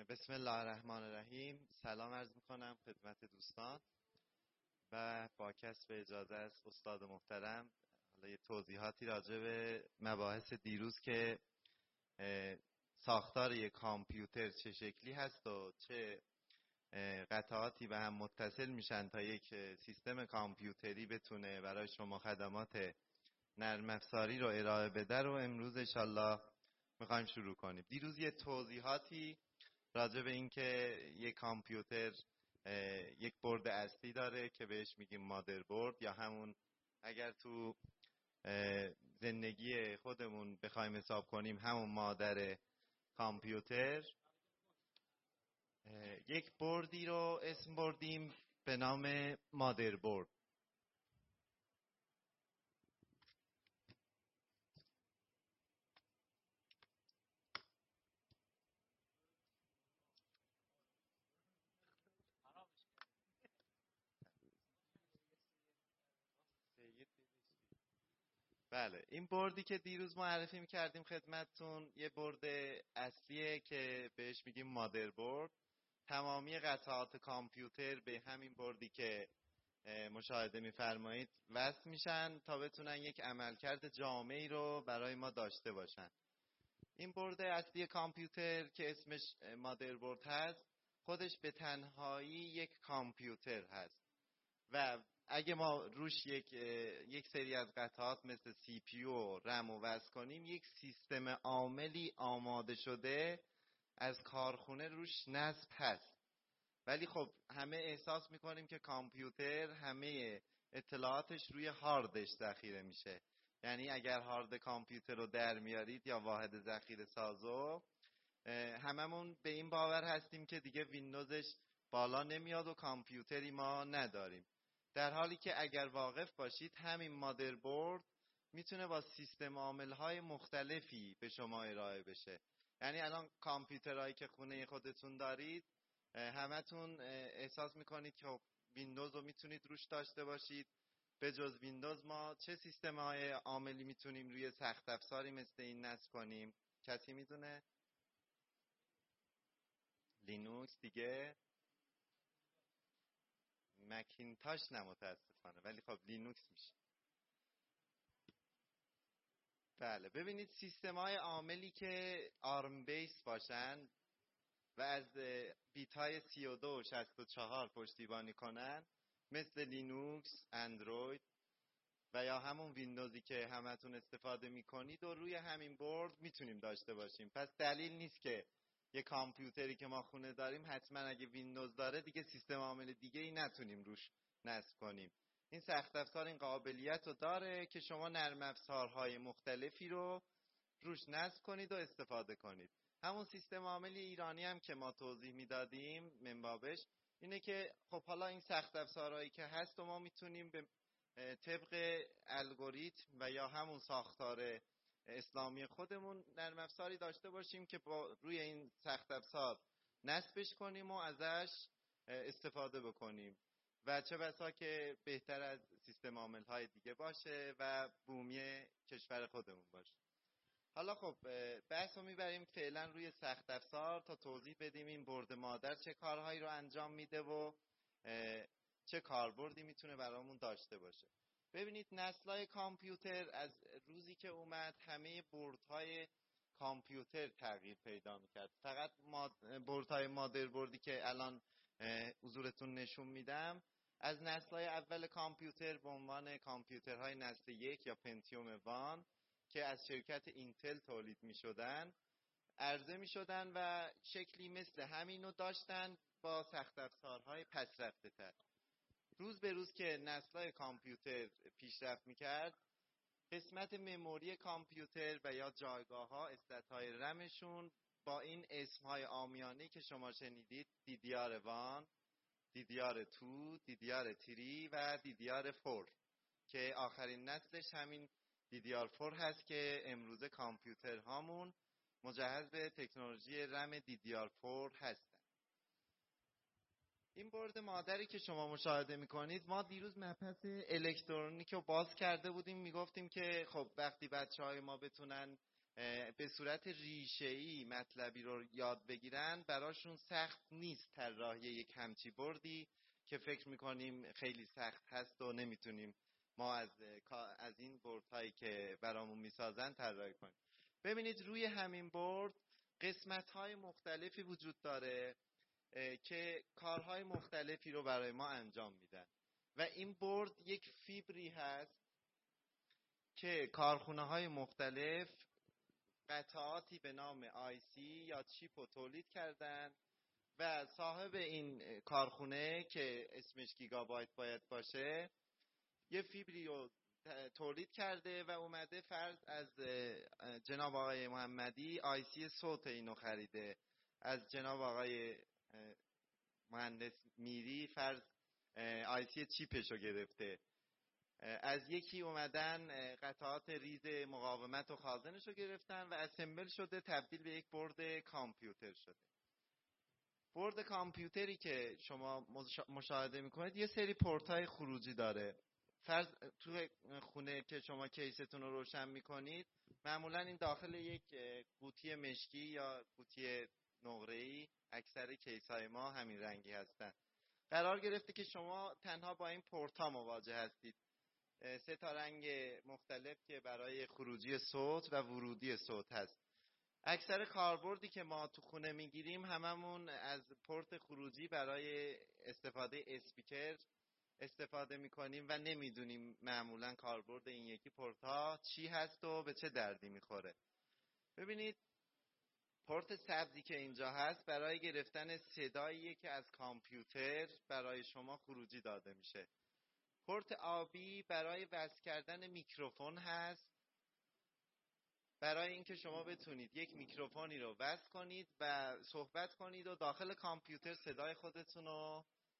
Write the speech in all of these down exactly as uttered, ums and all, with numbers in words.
بسم الله الرحمن الرحیم. سلام عرض میکنم خدمت دوستان و با کسب اجازه از استاد محترم حالا یه توضیحاتی راجع به مباحث دیروز که ساختار یک کامپیوتر چه شکلی هست و چه قطعاتی به هم متصل میشن تا یک سیستم کامپیوتری بتونه برای شما خدمات نرم افزاری رو ارائه بده رو امروز انشالله میخوایم شروع کنیم. دیروز یه توضیحاتی راجع به این که یک کامپیوتر یک برد اصلی داره که بهش میگیم مادربرد، یا همون اگر تو زندگی خودمون بخوایم حساب کنیم همون مادر کامپیوتر. یک بردی رو اسم بردیم به نام مادربرد. بله، این بردی که دیروز معرفی میکردیم خدمتتون یه برد اصلیه که بهش میگیم مادربرد. تمامی قطعات کامپیوتر به همین بردی که مشاهده میفرمایید وصل میشن تا بتونن یک عملکرد جامعی رو برای ما داشته باشن. این برد اصلی کامپیوتر که اسمش مادربرد هست خودش به تنهایی یک کامپیوتر هست و اگه ما روش یک یک سری از قطعات مثل سی پی یو و رم رو وصل کنیم، یک سیستم عاملی آماده شده از کارخونه روش نصب هست. ولی خب همه احساس میکنیم که کامپیوتر همه اطلاعاتش روی هاردش ذخیره میشه. یعنی اگر هارد کامپیوتر رو در میارید یا واحد ذخیره سازو، هممون به این باور هستیم که دیگه ویندوزش بالا نمیاد و کامپیوتری ما نداریم. در حالی که اگر واقف باشید همین مادربرد میتونه با سیستم عامل‌های مختلفی به شما ارائه بشه. یعنی الان کامپیوترهایی که خونه خودتون دارید همتون احساس میکنید که ویندوز رو میتونید روش داشته باشید. به جز ویندوز ما چه سیستم‌های عاملی میتونیم روی سخت افزاری مثل این نصب کنیم؟ کسی میدونه؟ لینوکس دیگه، مکینتاش نه متاسفانه، ولی خب لینوکس میشه. بله، ببینید سیستم های عاملی که آرم بیس باشن و از بیت های سی و دو و شصت و چهار پشتیبانی کنن مثل لینوکس، اندروید و یا همون ویندوزی که همتون استفاده میکنید و روی همین برد میتونیم داشته باشیم. پس دلیل نیست که یه کامپیوتری که ما خونه داریم حتما اگه ویندوز داره دیگه سیستم عامل دیگه ای نتونیم روش نصب کنیم. این سخت افزار این قابلیت رو داره که شما نرم افزارهای مختلفی رو روش نصب کنید و استفاده کنید. همون سیستم عاملی ایرانی هم که ما توضیح میدادیم منبابش اینه که خب حالا این سخت افزارهایی که هست و ما میتونیم به طبق الگوریتم و یا همون ساختار اسلامی خودمون نرم افزاری داشته باشیم که با روی این سخت افزار نصبش کنیم و ازش استفاده بکنیم و چه بسا که بهتر از سیستم عامل‌های دیگه باشه و بومی کشور خودمون باشه. حالا خب بحث رو میبریم فعلا روی سخت افزار تا توضیح بدیم این برد مادر چه کارهایی رو انجام میده و چه کاربردی میتونه برامون داشته باشه. ببینید نسل‌های کامپیوتر از روزی که اومد همه بردهای کامپیوتر تغییر پیدا میکرد. فقط بردهای مادربردی که الان حضورتون نشون میدم از نسل‌های اول کامپیوتر به عنوان کامپیوترهای نسل یک یا پنتیوم وان که از شرکت اینتل تولید میشدن عرضه میشدن و شکلی مثل همینو داشتن با سخت افزارهای پس رفته تر. روز به روز که نسل‌های کامپیوتر پیشرفت میکرد قسمت مموری کامپیوتر و یا جایگاه‌ها استدهای رمشون با این اسم‌های عامیانه‌ای که شما شنیدید دی دی آر وان، دی دی آر تو، دی دی آر تری و دی دی آر فور که آخرین نسلش همین دی دی آر فور هست که امروزه کامپیوترهامون مجهز به تکنولوژی رم دی دی آر فور هستن. این برد مادری که شما مشاهده میکنید ما دیروز مبحث الکترونیک رو باز کرده بودیم، میگفتیم که خب وقتی بچه های ما بتونن به صورت ریشه‌ای مطلبی رو یاد بگیرن، براشون سخت نیست طراحی یک همچی بردی که فکر میکنیم خیلی سخت هست و نمیتونیم ما از از این بردهایی که برامون میسازن طراحی کنیم. ببینید روی همین برد قسمت‌های مختلفی وجود داره که کارهای مختلفی رو برای ما انجام میدن و این برد یک فیبری هست که کارخونه‌های مختلف قطعاتی به نام آی سی یا چیپ رو تولید کردن و صاحب این کارخونه که اسمش گیگابایت باید باشه یه فیبری رو تولید کرده و اومده فرض از جناب آقای محمدی آی سی صوت اینو خریده، از جناب آقای مهندس میری فرض آی سی چیپش رو گرفته، از یکی اومدن قطعات ریز مقاومت و خازنش رو گرفتن و اسمبل شده تبدیل به یک برد کامپیوتر شده. برد کامپیوتری که شما مشاهده میکنید یه سری پورت‌های خروجی داره. فرض تو خونه که شما کیستون رو روشن میکنید معمولا این داخل یک قوطی مشکی یا قوطی نقره‌ای، اکثر کیس‌های ما همین رنگی هستن، قرار گرفته که شما تنها با این پورت‌ها مواجه هستید. سه تا رنگ مختلف که برای خروجی صوت و ورودی صوت هست. اکثر کاربردی که ما تو خونه میگیریم هممون از پورت خروجی برای استفاده اسپیکر استفاده میکنیم و نمیدونیم معمولا کاربرد این یکی پورت ها چی هست و به چه دردی میخوره. ببینید پورت سبزی که اینجا هست برای گرفتن صداییه که از کامپیوتر برای شما خروجی داده میشه. پورت آبی برای وصل کردن میکروفون هست، برای اینکه شما بتونید یک میکروفونی رو وصل کنید و صحبت کنید و داخل کامپیوتر صدای خودتون رو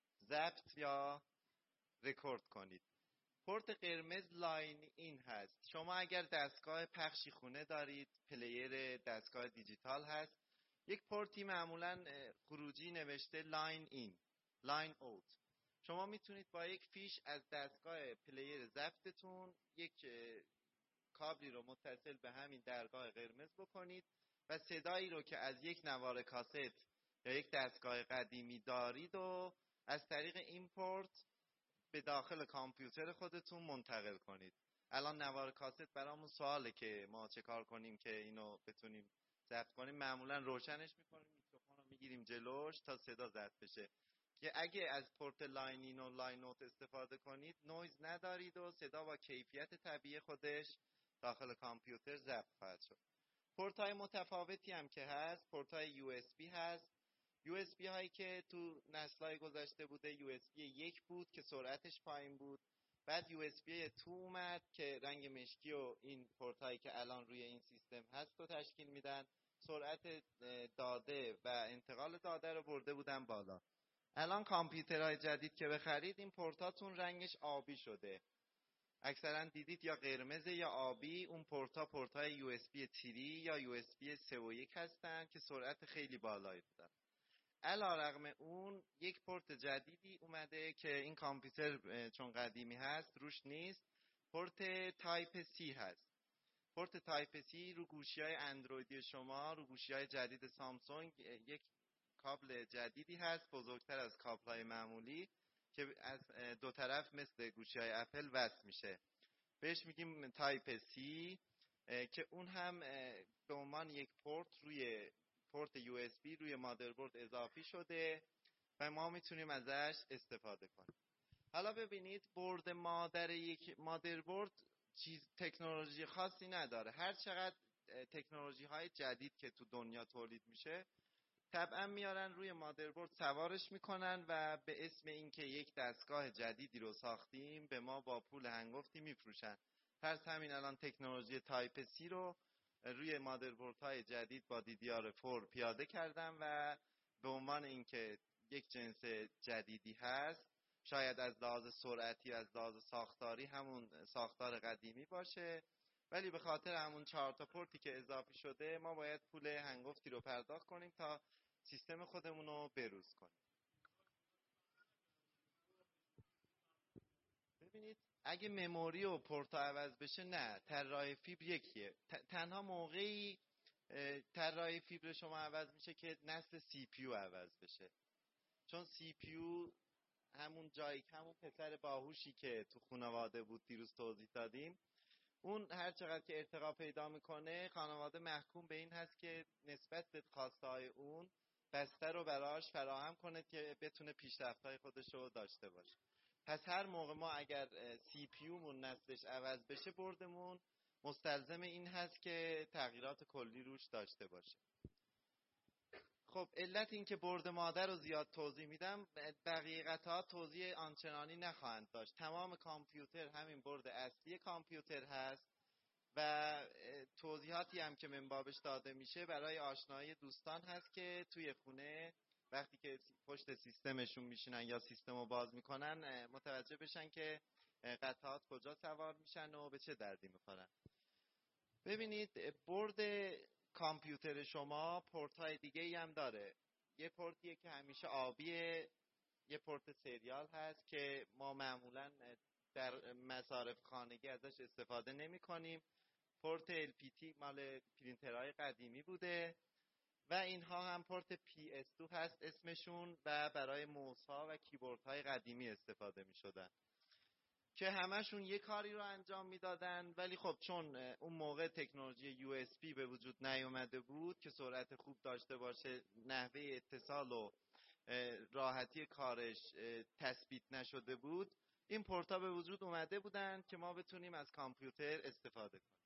ضبط یا رکورد کنید. پورت قرمز لاین این هست. شما اگر دستگاه پخشی خونه دارید، پلیر دستگاه دیجیتال هست، یک پورتی معمولا خروجی نوشته لاین این، لاین اوت. شما میتونید با یک فیش از دستگاه پلیر ضبطتون یک کابلی رو متصل به همین درگاه قرمز بکنید و صدایی رو که از یک نوار کاست یا یک دستگاه قدیمی دارید و از طریق این پورت به داخل کامپیوتر خودتون منتقل کنید. الان نوار کاست برامون سواله که ما چه کار کنیم که اینو بتونیم ضبط کنیم. معمولا روشنش میکنیم، میکروفون رو میگیریم جلوش تا صدا ضبط بشه، که اگه از پورت لاین این و لاین اوت استفاده کنید نویز ندارید و صدا با کیفیت طبیعی خودش داخل کامپیوتر ضبط خواهد شد. پورت های متفاوتی هم که هست، پورت های یو اس بی هست. یو اس بی هایی که تو نسل‌های گذشته بوده یو اس بی یک بود که سرعتش پایین بود، بعد یو اس بی دو اومد که رنگ مشکی و این پورت هایی که الان روی این سیستم هست رو تشکیل میدن، سرعت داده و انتقال داده رو برده بودن بالا. الان کامپیوترهای جدید که بخرید این پورتاتون رنگش آبی شده، اکثرا دیدید یا قرمز یا آبی. اون پورتا پورتای یو اس بی تری یا یو اس بی سه و یک هستن که سرعت خیلی بالایی دارن. علیرغم اون یک پورت جدیدی اومده که این کامپیوتر چون قدیمی هست روش نیست، پورت تایپ سی هست. پورت تایپ سی رو گوشی‌های اندرویدی شما، رو گوشی‌های جدید سامسونگ یک کابل جدیدی هست بزرگتر از کابل‌های معمولی که از دو طرف مثل گوشی‌های اپل وصل میشه. بهش میگیم تایپ سی که اون هم به عنوان یک پورت روی پورت یو اس بی روی مادربرد اضافی شده و ما میتونیم ازش استفاده کنیم. حالا ببینید برد مادر یک مادربرد چیز تکنولوژی خاصی نداره. هر چقدر تکنولوژی های جدید که تو دنیا تولید میشه طبعا میارن روی مادربرد سوارش میکنن و به اسم اینکه یک دستگاه جدیدی رو ساختیم به ما با پول هنگفتی میفروشن. پس همین الان تکنولوژی تایپ سی رو روی مادربردهای جدید با دی دی آر فور پیاده کردن و به عنوان اینکه یک جنس جدیدی هست، شاید از لحاظ سرعتی از لحاظ ساختاری همون ساختار قدیمی باشه، ولی به خاطر همون چهار تا پورتی که اضافه شده ما باید پول هنگفتی رو پرداخت کنیم تا سیستم خودمون رو بروز کنیم. ببینید اگه مموری و پورتا عوض بشه نه، طراحی فیبر یکیه. تنها موقعی طراحی فیبر شما عوض میشه که نسل سی پی یو عوض بشه، چون سی پی یو همون جایی که همون پسر باهوشی که تو خانواده بود دیروز توضیح دادیم، اون هر چقدر که ارتقا پیدا میکنه خانواده محکوم به این هست که نسبت به خواسته های اون بستر رو براش فراهم کنه که بتونه پیشرفت‌های خودش رو داشته باشه. پس هر موقع ما اگر سی پی یو مون نسلش عوض بشه، بردمون مستلزم این هست که تغییرات کلی روش داشته باشه. خب علت این که برد مادر رو زیاد توضیح میدم، بقیه قطعات توضیح آنچنانی نخواهند داشت. تمام کامپیوتر همین برد اصلی کامپیوتر هست و توضیحاتی هم که من بابش داده میشه برای آشنایی دوستان هست که توی خونه وقتی که پشت سیستمشون میشینن یا سیستم رو باز میکنن متوجه بشن که قطعات کجا سوار میشن و به چه دردی میخورن. ببینید برد کامپیوتر شما پورت های دیگه ای هم داره. یه پورتیه که همیشه آبیه، یه پورت سریال هست که ما معمولا در مصارف خانگی ازش استفاده نمی کنیم. پورت ال پی تی مال پرینترهای قدیمی بوده و اینها هم پورت پی اس دو هست اسمشون و برای موس ها و کیبورد های قدیمی استفاده می شدن که همشون یه کاری رو انجام میدادن، ولی خب چون اون موقع تکنولوژی یو اس بی به وجود نیومده بود که سرعت خوب داشته باشه، نحوه اتصال و راحتی کارش تثبیت نشده بود، این پورتا به وجود اومده بودن که ما بتونیم از کامپیوتر استفاده کنیم.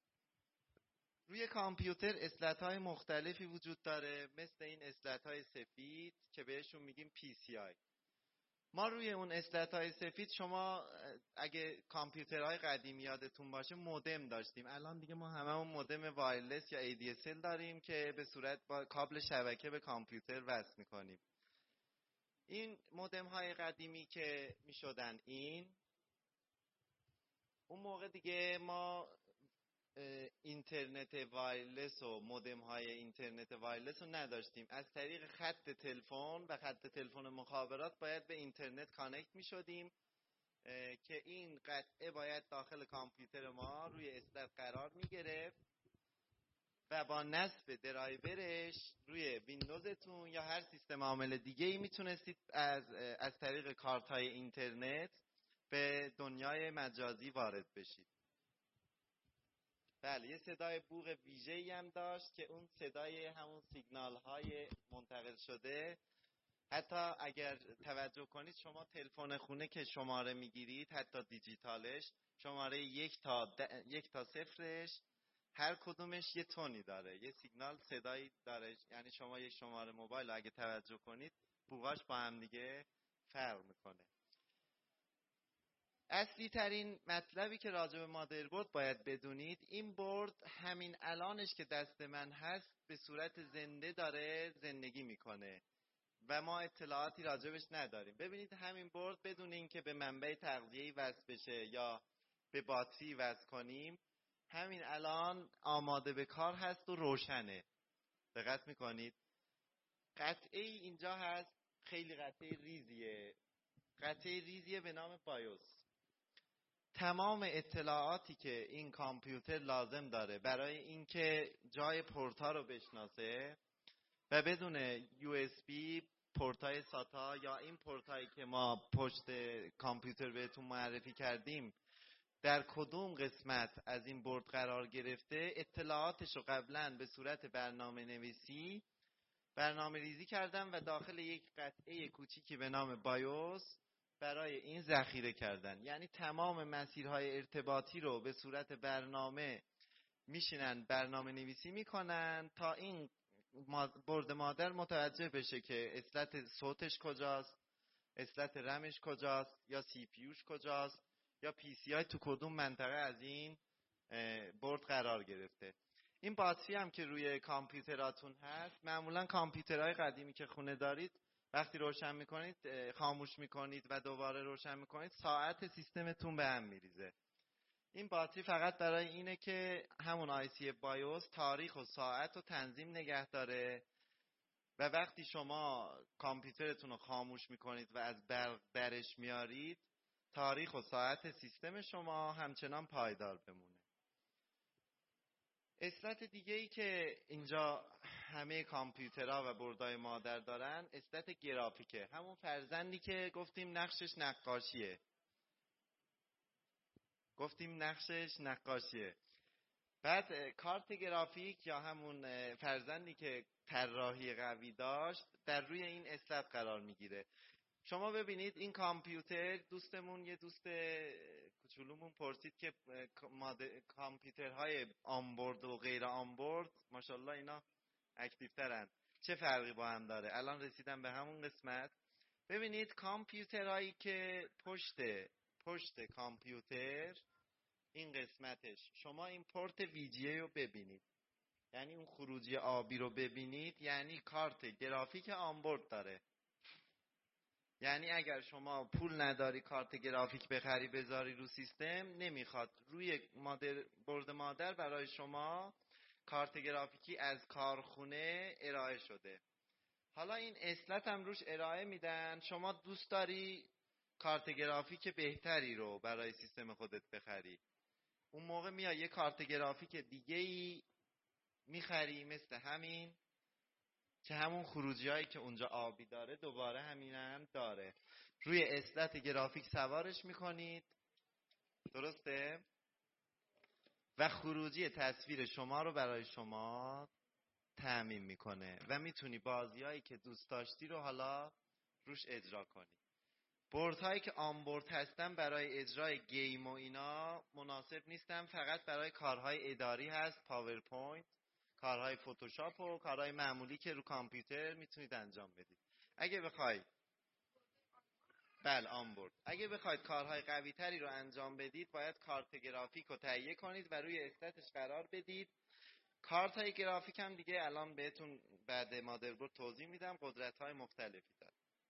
روی کامپیوتر اسلت های مختلفی وجود داره، مثل این اسلت های سفید که بهشون میگیم پی سی آی. ما روی اون اسلت های سفید، شما اگه کامپیوترهای قدیمی یادتون باشه مودم داشتیم. الان دیگه ما هممون مودم وایرلس یا ای دی اس ال داریم که به صورت با کابل شبکه به کامپیوتر وصل میکنیم. این مودم های قدیمی که میشدن این اون موقع دیگه ما اینترنت وایرلس و مودم های اینترنت وایرلس رو نداشتیم. از طریق خط تلفن و خط تلفن مخابرات باید به اینترنت کانکت می شدیم که این قطعه باید داخل کامپیوتر ما روی اسلت قرار می گرفت و با نصب درایورش روی ویندوزتون یا هر سیستم عامل دیگه ای می تونستید از, از طریق کارت های اینترنت به دنیای مجازی وارد بشید. بله، یه صدای بوق ویژه‌ای هم داشت که اون صدای همون سیگنال های منتقل شده. حتی اگر توجه کنید شما تلفن خونه که شماره میگیرید، حتی دیجیتالش، شماره یک تا د... یک تا صفرش هر کدومش یه تونی داره، یه سیگنال صدایی داره. یعنی شما یک شماره موبایل اگه توجه کنید بوغاش با هم دیگه فرق میکنه. اصلی ترین مطلبی که راجع به مادربرد باید بدونید، این برد همین الانش که دست من هست به صورت زنده داره زندگی میکنه و ما اطلاعاتی راجبش نداریم. ببینید همین برد بدون اینکه به منبع تغذیه‌ای وصل بشه یا به باتری وصل کنیم، همین الان آماده به کار هست و روشنه. دقت میکنید قطعه اینجا هست، خیلی قطعه ریزیه، قطعه ریزیه به نام بایوس. تمام اطلاعاتی که این کامپیوتر لازم داره برای اینکه جای پورتا رو بشناسه و بدون یو اس بی، پورتای ساتا یا این پورتایی که ما پشت کامپیوتر بهتون معرفی کردیم در کدوم قسمت از این برد قرار گرفته، اطلاعاتش رو قبلا به صورت برنامه نویسی برنامه ریزی کردن و داخل یک قطعه کوچیکی به نام بایوس برای این ذخیره کردن. یعنی تمام مسیرهای ارتباطی رو به صورت برنامه میشینن برنامه نویسی میکنن تا این برد مادر متوجه بشه که اسلت صوتش کجاست، اسلت رمش کجاست، یا سی پی یوش کجاست، یا پی سی آی تو کدوم منطقه از این برد قرار گرفته. این باتری هم که روی کامپیوتراتون هست، معمولا کامپیوترهای قدیمی که خونه دارید وقتی روشن میکنید خاموش میکنید و دوباره روشن میکنید، ساعت سیستمتون به هم میریزه. این باتری فقط برای اینه که همون آی سی بایوس تاریخ و ساعت رو تنظیم نگه داره و وقتی شما کامپیوترتون رو خاموش میکنید و از برق درش میارید، تاریخ و ساعت سیستم شما همچنان پایدار بمونه. اصلت دیگه ای که اینجا همه کامپیوترها و بردهای مادر دارن اصلت گرافیکه، همون فرزندی که گفتیم نقشش نقاشیه گفتیم نقشش نقاشیه بعد کارت گرافیک یا همون فرزندی که طراحی قوی داشت در روی این اصلت قرار میگیره. شما ببینید این کامپیوتر، دوستمون یه دوست کوچولومون پرسید که کامپیوترهای آنبورد و غیر آنبورد ماشاءالله اینا اکتیو ترن، چه فرقی با هم داره؟ الان رسیدم به همون قسمت. ببینید کامپیوترهایی که پشت پشت کامپیوتر این قسمتش، شما این پورت وی جی ای رو ببینید، یعنی اون خروجی آبی رو ببینید، یعنی کارت گرافیک آنبورد داره. یعنی اگر شما پول نداری کارت گرافیک بخری بذاری رو سیستم، نمیخواد روی مادر برد مادر برای شما کارت گرافیکی از کارخونه ارائه شده. حالا این اصلت هم روش ارائه میدن. شما دوست داری کارت گرافیک بهتری رو برای سیستم خودت بخری، اون موقع میای یه کارت گرافیک دیگه ای میخری مثل همین که همون خروجی هایی که اونجا آبی داره دوباره همین هم داره. روی اصلت گرافیک سوارش میکنید، درسته؟ و خروجی تصویر شما رو برای شما تأمین میکنه و میتونی بازی هایی که دوست داشتی رو حالا روش اجرا کنی. بورد هایی که آنبورد هستن برای اجرای گیم و اینا مناسب نیستن، فقط برای کارهای اداری هست، پاورپوینت، کارهای فتوشاپ و کارهای معمولی که رو کامپیوتر میتونید انجام بدید. اگه بخواید بله آنبورد اگه بخواید کارهای قوی تری رو انجام بدید باید کارت گرافیک رو تهیه کنید و روی استاتش قرار بدید. کارت های گرافیک هم دیگه الان بهتون بعد مادربرد توضیح میدم، قدرت های مختلفی داره.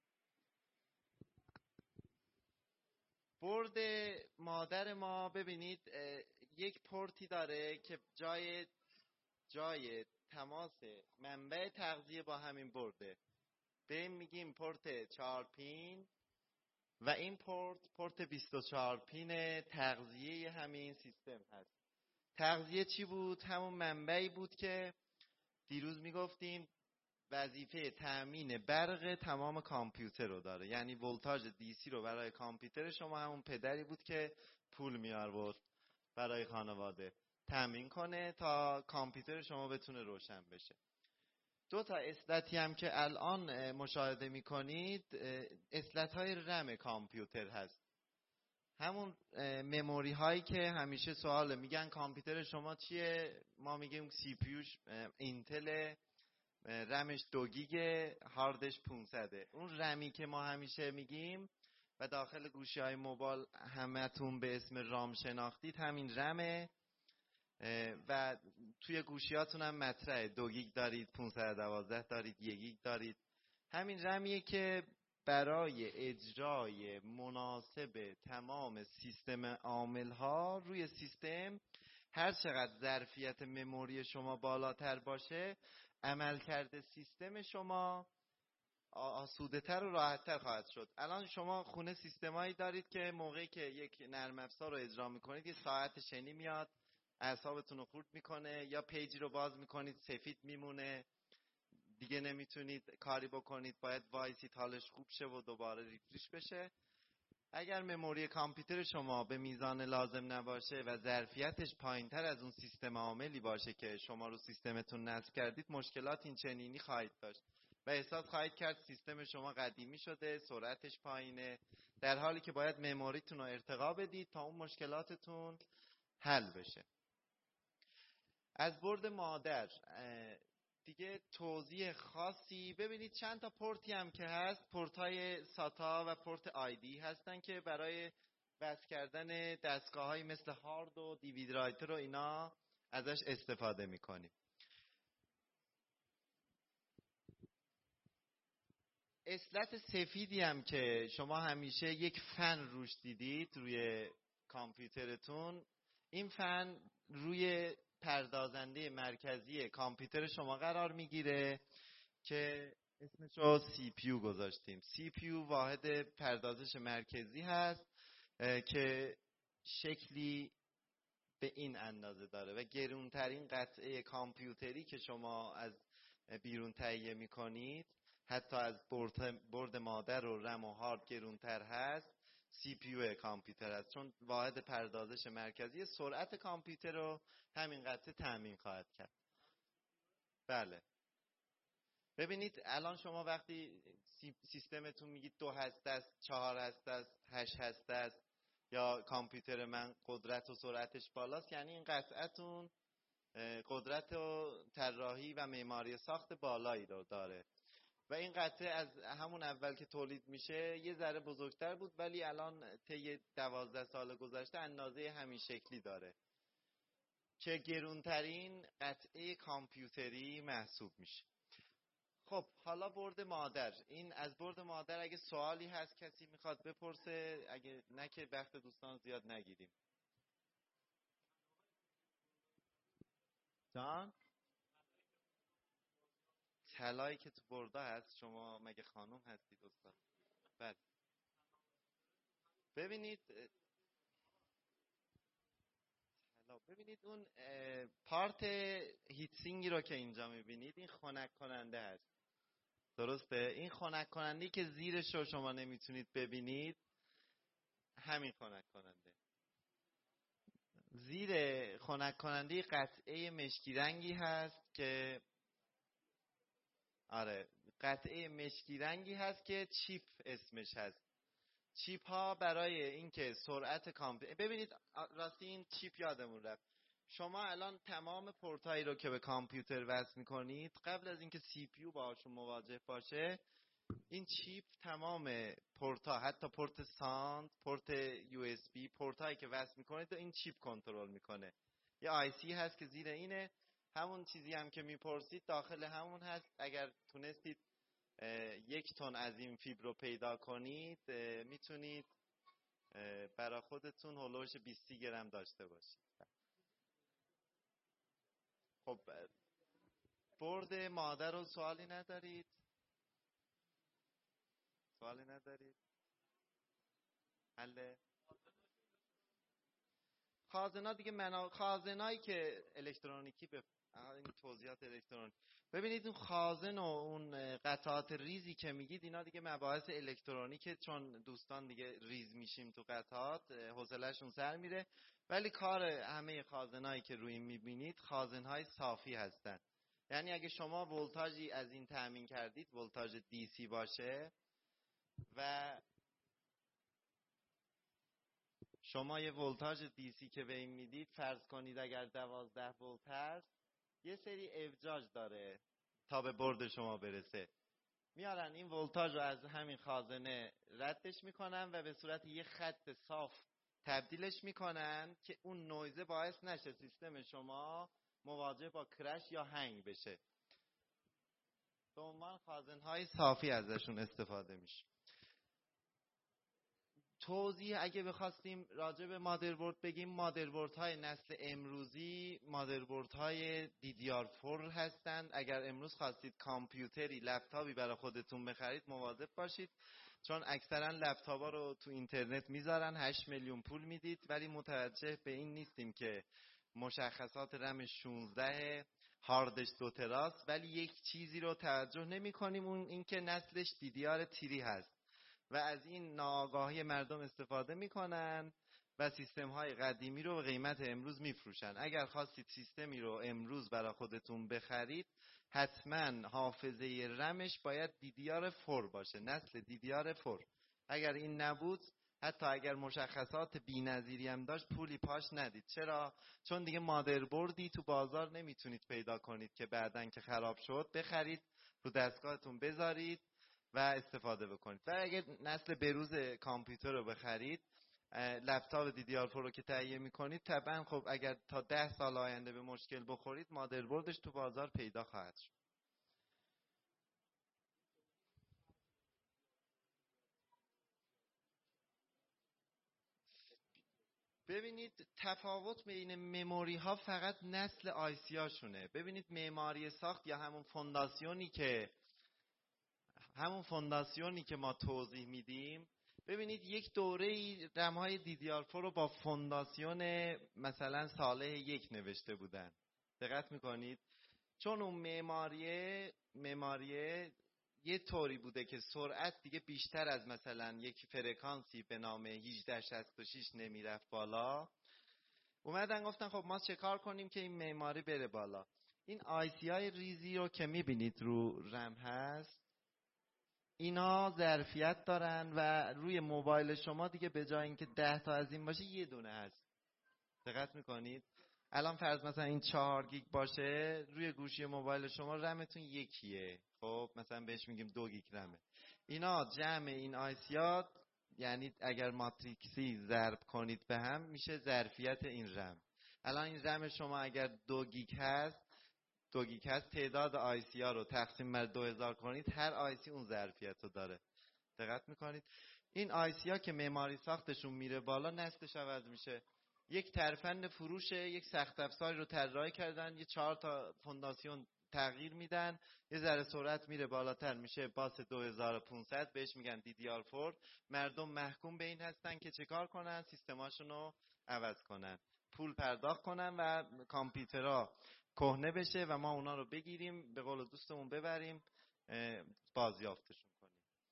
برد مادر ما ببینید یک پورتی داره که جای جای تماس منبع تغذیه با همین برده، به این میگیم پورت چهار پین و این پورت پورت بیست و چهار پین تغذیه همین سیستم هست. تغذیه چی بود؟ همون منبعی بود که دیروز میگفتیم وظیفه تأمین برق تمام کامپیوتر رو داره، یعنی ولتاژ دی سی رو برای کامپیوتر شما همون پدری بود که پول می‌آورد برای خانواده تأمین کنه تا کامپیوتر شما بتونه روشن بشه. دو تا اصلتی هم که الان مشاهده می‌کنید اصلت‌های رم کامپیوتر هست، همون مموری هایی که همیشه سوال میگن کامپیوتر شما چیه، ما میگیم سی پی یوش اینتل، رمش دو گیگ، هاردش پانصده. اون رمی که ما همیشه میگیم و داخل گوشی های موبایل همتون به اسم رام شناختید همین رمه و توی گوشیاتون هم مطرحه، دو گیگ دارید، پانصد و دوازده دارید، یک گیگ دارید. همین رمیه که برای اجرای مناسب تمام سیستم عامل ها روی سیستم، هر چقدر ظرفیت مموری شما بالاتر باشه عملکرد سیستم شما آسوده تر و راحت تر خواهد شد. الان شما خونه سیستمایی دارید که موقعی که یک نرم افزار رو اجرا میکنید یه ساعت شنی میاد اعصابتون رو خورد میکنه، یا پیجی رو باز میکنید سفید میمونه دیگه نمیتونید کاری بکنید، باید وایسید حالش خوب شه و دوباره ریفرش بشه. اگر مموری کامپیوتر شما به میزان لازم نباشه و ظرفیتش پایینتر از اون سیستم عاملی باشه که شما رو سیستمتون نصب کردید، مشکلات این چنینی خواهید داشت و احساس خواهید کرد سیستم شما قدیمی شده، سرعتش پایینه، در حالی که باید مموریتون رو ارتقا بدید تا اون مشکلاتتون حل بشه. از برد مادر دیگه توضیح خاصی، ببینید چند تا پورتی هم که هست، پورت های ساتا و پورت آیدی هستن که برای وصل کردن دستگاه های مثل هارد و دیوید رایتر و اینا ازش استفاده میکنیم. اصلت سفیدی هم که شما همیشه یک فن روش دیدید روی کامپیوترتون، این فن روی پردازنده مرکزی کامپیوتر شما قرار میگیره که اسمش رو سی پی یو گذاشتیم. سی پی یو واحد پردازش مرکزی هست که شکلی به این اندازه داره و گرونترین قطعه کامپیوتری که شما از بیرون تهیه میکنید، حتی از برد مادر و رم و هارد گرونتر هست، سی پی یو کامپیوتر هست، چون واحد پردازش مرکزی سرعت کامپیوتر رو همین قطعه تامین خواهد کرد. بله ببینید الان شما وقتی سیستمتون میگید دو هسته است، چهار هسته است، هشت هسته است، یا کامپیوتر من قدرت و سرعتش بالاست، یعنی این قطعتون قدرت و طراحی و معماری ساخت بالایی رو داره و این قطعه از همون اول که تولید میشه یه ذره بزرگتر بود، ولی الان طی دوازده سال گذشته اندازه همین شکلی داره که گرونترین قطعه کامپیوتری محسوب میشه. خب حالا برد مادر، این از برد مادر اگه سوالی هست کسی میخواد بپرسه، اگه نه که وقت دوستان زیاد نگیریم. جان طلایی که تو بردا هست، شما مگه خانم هستید استاد؟ بله ببینید طلا، ببینید اون پارت هیتسینگی رو که اینجا میبینید این خنک کننده هست، درسته؟ این خنک کننده که زیرش رو شما نمیتونید ببینید، همین خنک کننده. زیر خنک کننده قطعه مشکی رنگی هست که آره قطعه مشکی رنگی هست که چیپ اسمش هست. چیپ ها برای اینکه سرعت کامپیوتر، ببینید راستی این چیپ یادمون رفت، شما الان تمام پورتایی رو که به کامپیوتر وصل میکنید قبل از اینکه سی پی یو باهاشون مواجه باشه، این چیپ تمام پورتا، حتی پورت ساند، پورت یو اس بی، پورتایی که وصل میکنید این چیپ کنترل میکنه. یه آی سی هست که زیر اینه، همون چیزی هم که میپرسید داخل همون هست. اگر تونستید یک تن از این فیبر رو پیدا کنید میتونید برای خودتون هولوش بیست گرم داشته باشید. خب برد مادر رو سوالی ندارید؟ سوالی ندارید؟ حله؟ خازنا دیگه منا... خازنایی که الکترونیکی به این توضیحات الکترونیکی، ببینید اون خازن و اون قطعات ریزی که میگید اینا دیگه مباحث الکترونیکه، چون دوستان دیگه ریز میشیم تو قطعات حوصله‌شون سر میره، ولی کار همه خازنایی که روی میبینید خازنهای صافی هستن. یعنی اگه شما ولتاژی از این تامین کردید، ولتاژ دی سی باشه و شما یه ولتاژ دی سی که به این میدید، فرض کنید اگر دوازده ولت هست، یه سری اوجاج داره تا به برد شما برسه، میارن این ولتاژ رو از همین خازنه ردش میکنن و به صورت یه خط صاف تبدیلش میکنن که اون نویزه باعث نشه سیستم شما مواجه با کرش یا هنگ بشه. به عنوان خازنهای صافی ازشون استفاده میشه. توضیح اگه بخواستیم راجع به مادربرد بگیم، مادربردهای نسل امروزی مادربردهای دی دی آر فور هستند. اگر امروز خواستید کامپیوتری، لپتاپی برای خودتون بخرید مواظب باشید، چون اکثرا لپتاپا رو تو اینترنت میذارن، هشت میلیون پول میدید ولی متوجه به این نیستیم که مشخصات رم شانزده، هاردش دو تراست، ولی یک چیزی رو توجه نمی کنیم، اون اینکه نسلش دی دی آر تری هست و از این ناآگاهی مردم استفاده میکنن و سیستم های قدیمی رو به قیمت امروز میفروشن. اگر خواستید سیستمی رو امروز برای خودتون بخرید، حتما حافظه رمش باید دی دی آر فور باشه، نسل دی دی آر فور. اگر این نبود، حتی اگر مشخصات بی‌نظیری هم داشت، پولی پاش ندید. چرا؟ چون دیگه مادربردی تو بازار نمیتونید پیدا کنید که بعدن که خراب شد بخرید، رو دستگاهتون بذارید و استفاده بکنید. و اگر نسل بروز کامپیوتر رو بخرید، لپتاپ دی دی آر فور رو که تهیه میکنید، طبعا خب اگر تا ده سال آینده به مشکل بخورید، مادربردش تو بازار پیدا خواهد شد. ببینید تفاوت بین مموری ها فقط نسل آی سی هاشونه. ببینید معماری ساخت یا همون فونداسیونی که همون فونداسیونی که ما توضیح میدیم، ببینید یک دوره رمهای دی دی آر فور رو با فونداسیون مثلا صالح یک نوشته بودن. دقت میکنید؟ چون اون معماریه معماریه یه طوری بوده که سرعت دیگه بیشتر از مثلا یک فرکانسی به نام هجده شصت و شش نمیرفت بالا. اومدن گفتن خب ما چه کار کنیم که این معماری بره بالا. این آی سی های ریزی رو که میبینید رو رم هست، اینا ظرفیت دارن و روی موبایل شما دیگه به جای اینکه ده تا از این باشه یه دونه هست. دقت میکنید؟ الان فرض مثلا این چهار گیگ باشه، روی گوشی موبایل شما رمتون یکیه. خب مثلا بهش میگیم دو گیگ رمه. اینا جمع این آیسیات، یعنی اگر ماتریکسی ضرب کنید به هم میشه ظرفیت این رم. الان این رم شما اگر دو گیگ هست، دو گیگ هست، تعداد آیسی ها رو تقسیم بر دو هزار کنید، هر آیسی اون ظرفیت رو داره. دقت میکنید؟ این آیسی ها که معماری ساختشون میره بالا، نسلش عوض میشه. یک ترفند فروشه، یک سخت افزاری رو طراحی کردن، یه چهار تا فونداسیون تغییر میدن، یه ذره سرعت میره بالاتر، میشه باس دو هزار و پانصد، بهش میگن دی دی آر فور. مردم محکوم به این هستن که چه کار کنن؟ سیستماشون رو عوض کنن، پول پرداخت کنن و کامپیوترها کهنه بشه و ما اونا رو بگیریم، به قول دوستمون ببریم بازیافتشون کنیم.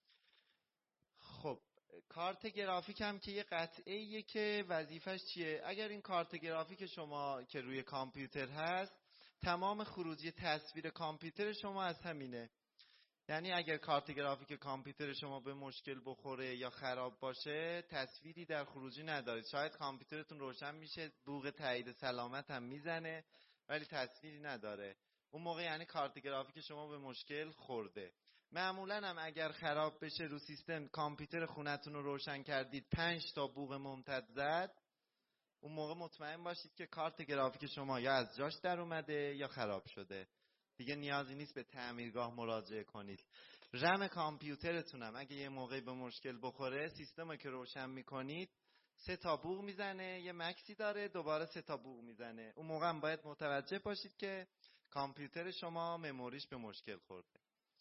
خب کارت گرافیک هم که یه قطعه‌ایه که وظیفش چیه؟ اگر این کارت گرافیک شما که روی کامپیوتر هست، تمام خروجی تصویر کامپیوتر شما از همینه. یعنی اگر کارت گرافیک کامپیوتر شما به مشکل بخوره یا خراب باشه، تصویری در خروجی نداره. شاید کامپیوترتون روشن میشه، بوق تایید سلامت هم میزنه، ولی تصویری نداره. اون موقع یعنی کارت گرافیک شما به مشکل خورده. معمولا هم اگر خراب بشه رو سیستم، کامپیوتر خونتون رو روشن کردید، پنج تا بوق ممتد زد، اون موقع مطمئن باشید که کارت گرافیک شما یا از جاش در اومده یا خراب شده. دیگه نیازی نیست به تعمیرگاه مراجعه کنید. رم کامپیوترتون هم اگه یه موقعی به مشکل بخوره، سیستم که روشن میکنید سه تا بوق میزنه، یه مکسی داره، دوباره سه تا بوق میزنه. اون موقع هم باید متوجه باشید که کامپیوتر شما مموریش به مشکل خورده.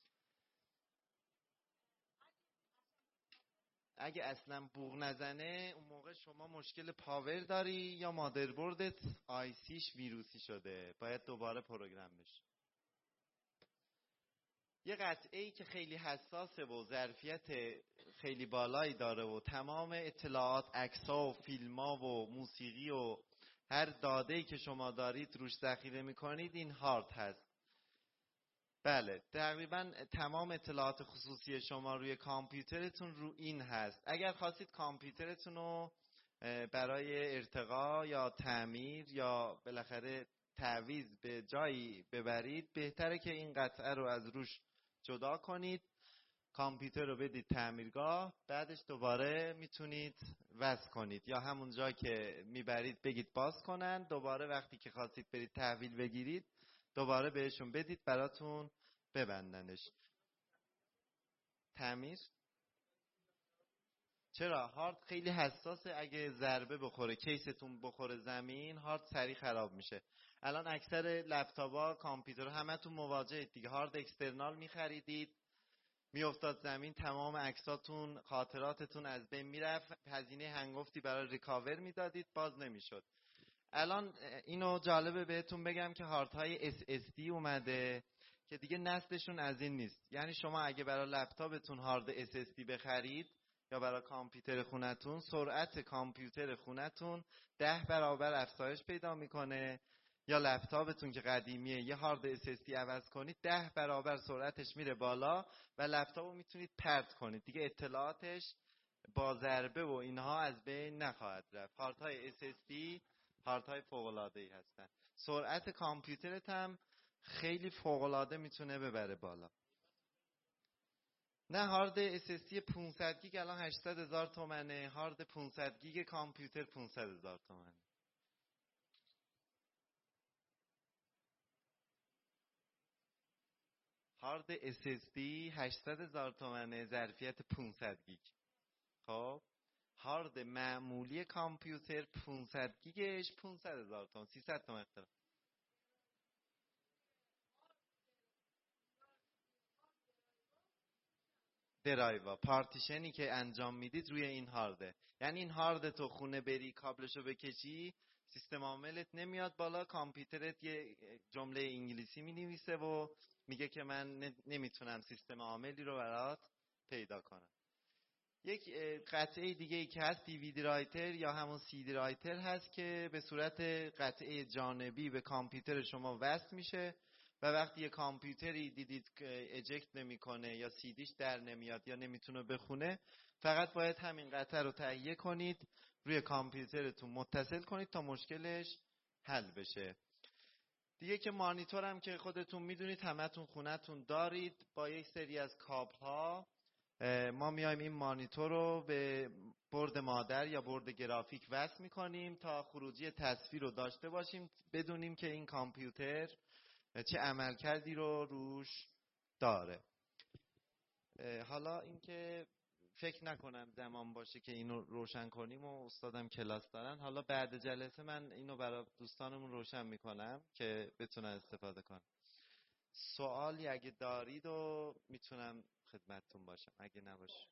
اگه اصلا بوق نزنه، اون موقع شما مشکل پاور داری یا مادربردت آیسیش ویروسی شده، باید دوباره پروگرام بشه. یه قطعه‌ای که خیلی حساسه و ظرفیت خیلی بالایی داره و تمام اطلاعات، عکس‌ها و فیلم‌ها و موسیقی و هر داده‌ای که شما دارید روش ذخیره می‌کنید، این هارد هست. بله، تقریبا تمام اطلاعات خصوصی شما روی کامپیوترتون رو این هست. اگر خواستید کامپیوترتون رو برای ارتقا یا تعمیر یا بالاخره تعویض به جایی ببرید، بهتره که این قطعه رو از روش جدا کنید، کامپیوتر رو بدید تعمیرگاه، بعدش دوباره میتونید وصل کنید، یا همون جا که میبرید بگید باز کنن، دوباره وقتی که خواستید برید تحویل بگیرید دوباره بهشون بدید براتون ببندنش. تعمیر؟ چرا؟ هارد خیلی حساسه، اگه ضربه بخوره، کیستون بخوره زمین، هارد سریع خراب میشه. الان اکثر لپتاپ‌ها، کامپیوترها همتون مواجهید دیگه. هارد اکسترنال میخریدید، میافتاد زمین، تمام عکساتون، خاطراتتون از بین میرفت، هزینه هنگفتی برای ریکاور میدادید، باز نمیشد. الان اینو جالبه بهتون بگم که هاردهای اس اس دی اومده که دیگه نسلشون از این نیست. یعنی شما اگه برای لپتاپتون هارد اس اس دی بخرید یا برای کامپیوتر خونتون، سرعت کامپیوتر خونتون ده برابر افزایش پیدا میکنه. یا لپتاپتون که قدیمیه، یه هارد اس اس دی عوض کنید، ده برابر سرعتش میره بالا و لپتاپ رو میتونید پرت کنید، دیگه اطلاعاتش با ضربه و اینها از بین نخواهد رفت. هاردهای اس اس دی هاردهای فوق‌العاده‌ای هستن. سرعت کامپیوترت هم خیلی فوق‌العاده میتونه ببره بالا. نه، هارد اس اس دی پانصد گیگ الان هشتصد هزار تومنه، هارد پانصد گیگ کامپیوتر پانصد هزار تومنه. هارد اس اس دی هشتصد هزار تومنه، ظرفیت پانصد گیگ. خب هارد معمولی کامپیوتر پانصد گیگش پانصد هزار تومان، سیصد تومان اختلاف. درایوا، پارتیشنی که انجام میدید روی این هارده. یعنی این هارد تو خونه بری کابلشو بکشی، سیستم عاملت نمیاد بالا، کامپیوترت یه جمله انگلیسی مینویسه و میگه که من نمیتونم سیستم عاملی رو برات پیدا کنم. یک قطعه دیگه ای که هست دیویدی رایتر یا همون سیدی رایتر هست که به صورت قطعه جانبی به کامپیوتر شما وصل میشه و وقتی یه کامپیوتری دیدید که اجکت نمیکنه یا سیدیش در نمیاد یا نمیتونه بخونه، فقط باید همین قطعه رو تهیه کنید، روی کامپیوترتون متصل کنید تا مشکلش حل بشه. دیگه که مانیتور هم که خودتون میدونید همتون خونتون دارید، با یک سری از کابل ها ما میایم این مانیتور رو به برد مادر یا برد گرافیک وصل میکنیم تا خروجی تصویر رو داشته باشیم، بدونیم که این کامپیوتر چه عملکردی رو روش داره. حالا اینکه فکر نکنم زمان باشه که اینو روشن کنیم و استادم کلاس دارن، حالا بعد جلسه من اینو برای دوستانمون روشن میکنم که بتونن استفاده کنن. سوالی اگه دارید و میتونم خدمتتون باشم، اگه نباشه.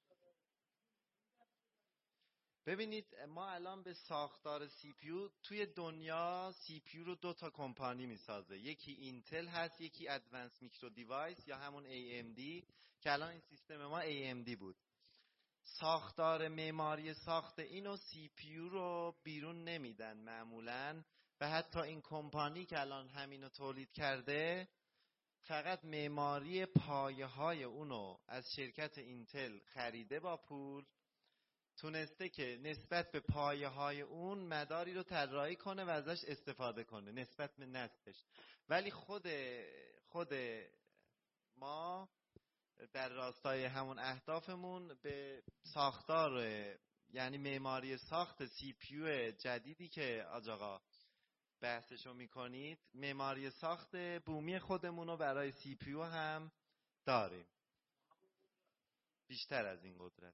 ببینید ما الان به ساختار سی پی یو توی دنیا سی پی یو رو دو تا کمپانی میسازه، یکی اینتل هست، یکی ادوانس میکرو دیوایس یا همون ای ام دی که الان این سیستم ما ای ام دی بود. ساختار معماری ساخت اینو سی پی یو رو بیرون نمیدن معمولاً و حتی این کمپانی که الان همینو تولید کرده فقط معماری پایه های اونو از شرکت اینتل خریده با پول، تونسته که نسبت به پایه های اون مداری رو طراحی کنه و ازش استفاده کنه نسبت به نسلش. ولی خود خود ما در راستای همون اهدافمون به ساختار یعنی معماری ساخت سی پی یو جدیدی که آج آقا بحثشو میکنید، معماری ساخت بومی خودمون رو برای سی پی یو هم داریم، بیشتر از این قدرت.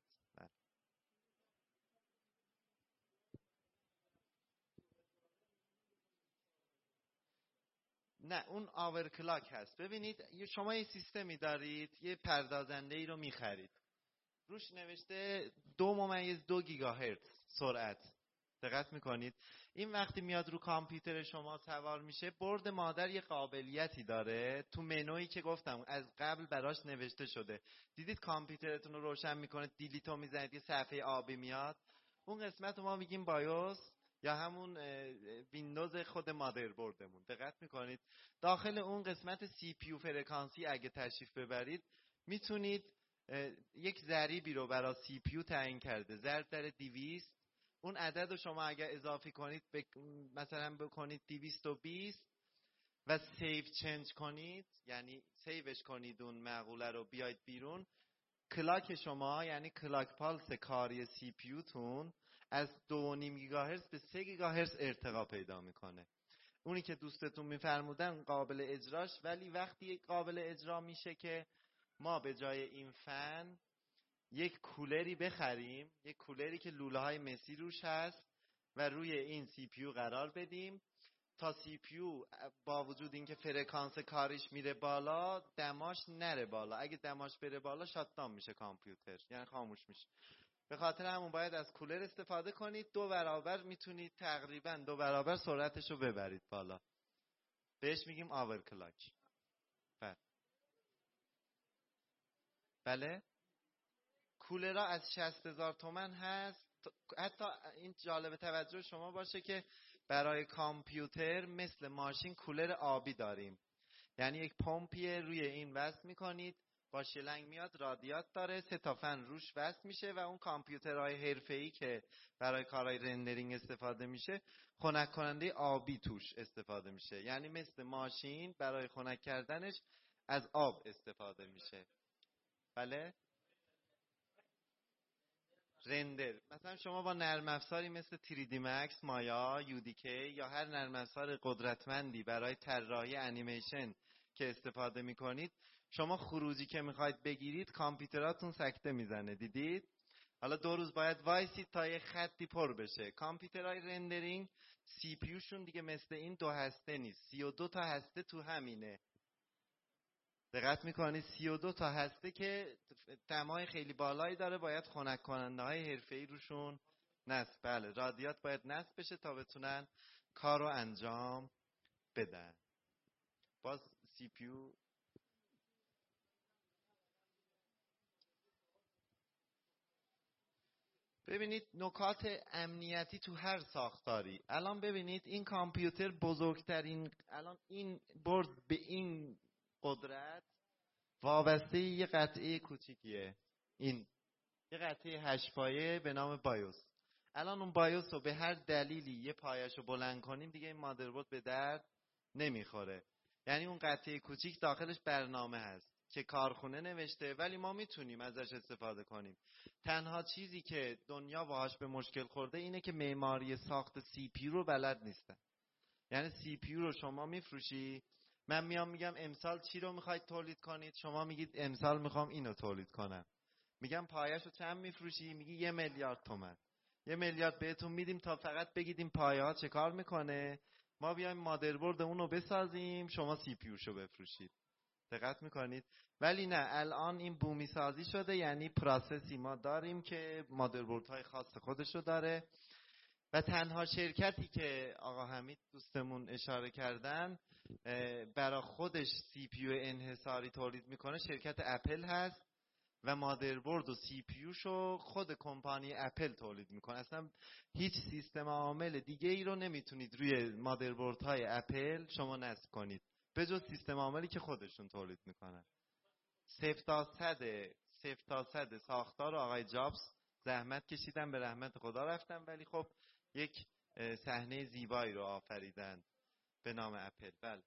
نه اون آور کلاک هست. ببینید شما یه سیستمی دارید، یه پردازنده ای رو میخرید، روش نوشته دو ممیز دو گیگاهرتز سرعت. دقت میکنید این وقتی میاد رو کامپیوتر شما سوار میشه، برد مادر یه قابلیتی داره تو منویی که گفتم از قبل براش نوشته شده. دیدید کامپیوترتون رو روشن میکنه دیلیتو میزنید یه صفحه آبی میاد، اون قسمت رو ما میگیم بایوس یا همون ویندوز خود مادربردمون. دقت میکنید داخل اون قسمت سی پی یو فرکانسی اگه تشریف ببرید میتونید یک ضریبی رو برای سی پی یو تعیین کرده، ضرب در دویست. اون عدد رو شما اگر اضافه کنید بک... مثلا بکنید دویست و بیست و سیو چنج کنید، یعنی سیوش کنید اون مقوله رو بیاید بیرون، کلاک شما یعنی کلاک پالس کاری سی پی یو تون از دو و نیم گیگاهرتز به سه گیگاهرتز ارتقا پیدا میکنه. اونی که دوستتون میفرمودن قابل اجراش، ولی وقتی قابل اجرا میشه که ما به جای این فن یک کولری بخریم، یک کولری که لوله های مسی روش هست و روی این سی پی یو قرار بدیم تا سی پی یو با وجود اینکه فرکانس کاریش میره بالا دماش نره بالا. اگه دماش بره بالا شاتداون میشه کامپیوتر، یعنی خاموش میشه. به خاطر همون باید از کولر استفاده کنید، دو برابر میتونید تقریبا دو برابر سرعتش رو ببرید بالا. بهش میگیم آور کلاک. بله بله کولرها از شصت هزار تومن هست. حتی این جالب توجه شما باشه که برای کامپیوتر مثل ماشین کولر آبی داریم، یعنی یک پمپیه روی این وصل میکنید با شلنگ میاد، رادیات داره، سه تا فن روش وصل میشه و اون کامپیوترهای حرفه‌ای که برای کارهای رندرینگ استفاده میشه خنک کننده آبی توش استفاده میشه، یعنی مثل ماشین برای خنک کردنش از آب استفاده میشه. بله رندر مثلا شما با نرم افزاری مثل تری دی مکس، مایا، یو دی کی یا هر نرم افزار قدرتمندی برای طراحی انیمیشن که استفاده میکنید، شما خروجی که میخواید بگیرید کامپیوتراتون سکته میزنه. دیدید؟ حالا دو روز باید وایسید تا یه خطی پر بشه. کامپیوترهای رندرینگ سی پی یوشون دیگه مثل این دو هسته نیست، سی و دو تا هسته تو همینه. دقت میکنید سی و دو تا هسته که دمای خیلی بالایی داره، باید خنک کننده های حرفه‌ای روشون نصب، بله رادیات باید نصب بشه تا بتونن کار رو انجام بدن. باز سی پی یو ببینید نکات امنیتی تو هر ساختاری. الان ببینید این کامپیوتر بزرگترین، الان این برد به این قدرت وابسته یه قطعه کوچیکیه، این یه قطعه هشت پایه به نام بایوس. الان اون بایوس رو به هر دلیلی یه پایش رو بلند کنیم دیگه این مادربرد به درد نمیخوره. یعنی اون قطعه کوچیک داخلش برنامه هست که کارخونه نوشته ولی ما میتونیم ازش استفاده کنیم. تنها چیزی که دنیا باهاش به مشکل خورده اینه که معماری ساخت سی پی یو رو بلد نیستن. یعنی سی پی یو رو شما میفروشی، من میام میگم امسال چی رو میخواید تولید کنید، شما میگید امسال میخوام اینو تولید کنم. میگم پایه‌شو رو چند میفروشی، میگی یه میلیارد تومن. یه میلیارد بهتون میدیم تا فقط بگید این پایه ها چه کار میکنه، ما بیایم مادربرد اون رو بسازیم، شما سی پی یو شو بفروشید. دقت میکنید؟ ولی نه، الان این بومی سازی شده، یعنی پروسسی ما داریم که مادربردهای خاص خودشو داره و تنها شرکتی که آقا حمید دوستمون اشاره کردن برای خودش سی پی یو انحصاری تولید میکنه شرکت اپل هست و مادربرد و سی پی یو شو خود کمپانی اپل تولید میکنه. اصلا هیچ سیستم عامل دیگه ای رو نمیتونید روی مادربردهای اپل شما نصب کنید به جز سیستم عاملی که خودشون تولید میکنن. صفر تا صد صفر تا صد ساختار آقای جابز زحمت کشیدن، به رحمت خدا رفتن، ولی خب یک صحنه زیبایی رو آفریدن به نام اپل. بله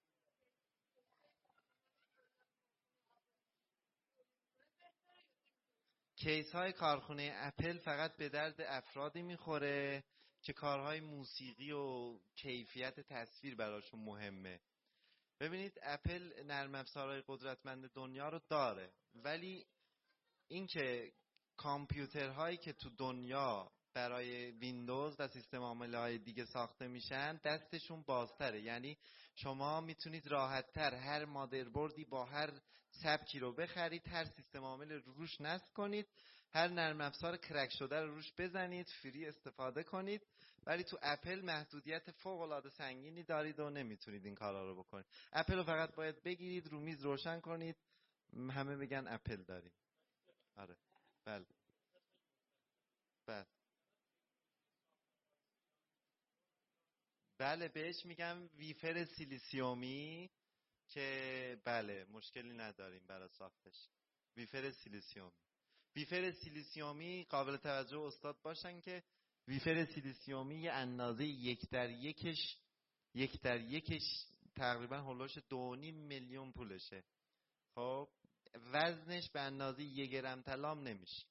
کیس های کارخونه اپل فقط به درد افرادی میخوره که کارهای موسیقی و کیفیت تصویر براشون مهمه. ببینید اپل نرم افزارهای قدرتمند دنیا رو داره، ولی اینکه کامپیوترهایی که تو دنیا برای ویندوز و سیستم عاملهای دیگه ساخته میشن دستشون بازتره. یعنی شما میتونید راحتتر هر مادربردی با هر سبکی رو بخرید، هر سیستم عامل رو روش نصب کنید، هر نرم افزار کرک شده رو روش بزنید، فری استفاده کنید. ولی تو اپل محدودیت فوق العاده سنگینی دارید و نمیتونید این کارا رو بکنید. اپل رو فقط باید بگیرید رو میز روشن کنید، همه بگن اپل داریم. آره بله بله بله بهش میگم ویفر سیلیسیومی که بله مشکلی نداریم برای ساختش. ویفر سیلیسیومی ویفر سیلیسیومی قابل توجه استاد باشن که ویفر سیلیسیومی یه اندازه یک در یکش یک در یکش تقریبا هولوش دو نیم میلیون پولشه. خب وزنش به اندازه یک گرم طلام نمیشه.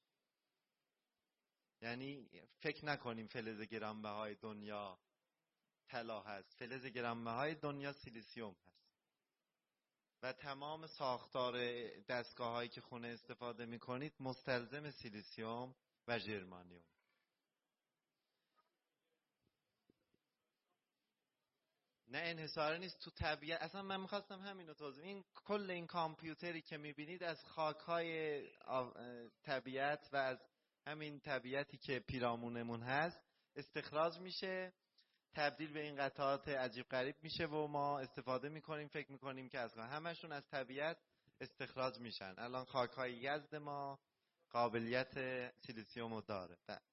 یعنی فکر نکنیم فلز گرانبهای دنیا طلا هست، فلز گرانبهای دنیا سیلیسیوم هست و تمام ساختار دستگاه هایی که خونه استفاده می کنید مستلزم سیلیسیوم و ژرمانیوم. نه انحصاری نیست، تو طبیعت. اصلا من میخواستم همینو توضیح، این کل این کامپیوتری که میبینید از خاکهای طبیعت و از همین طبیعتی که پیرامونمون هست استخراج میشه، تبدیل به این قطعات عجیب غریب میشه و ما استفاده میکنیم، فکر میکنیم که از همشون از طبیعت استخراج میشن. الان خاکهای یزد ما قابلیت سیلیسیوم رو داره.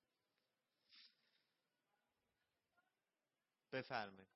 بفرمایید.